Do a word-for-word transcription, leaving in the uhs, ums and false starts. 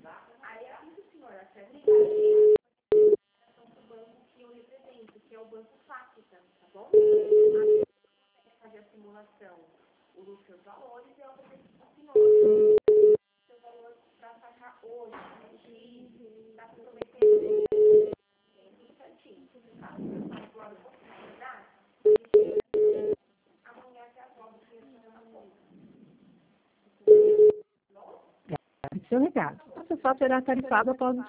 Aí eu aviso o senhor, acessa o banco que eu represento, que é o Banco Fácita, tá bom? Aí eu fazer a simulação, os seus valores, e eu apresento para o senhor. O seu valor para sacar hoje, que está comprometendo tudo certinho. Tá? Agora, eu vou finalizar, amanhã até as nove dias fazer uma conta. Seu recado. Essa só será tarifada após